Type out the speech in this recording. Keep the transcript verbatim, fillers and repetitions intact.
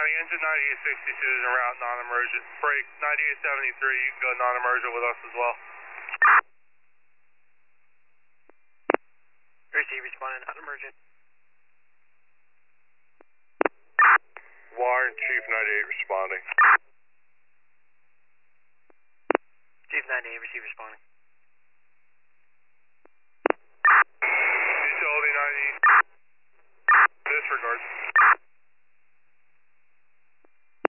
County, engine ninety-eight sixty-two is en route, non-emergent. Break ninety-eight seventy-three, you can go non-emergent with us as well. Receive, responding, non-emergent. Warren, Chief ninety-eight responding. Chief ninety-eight, receive, responding.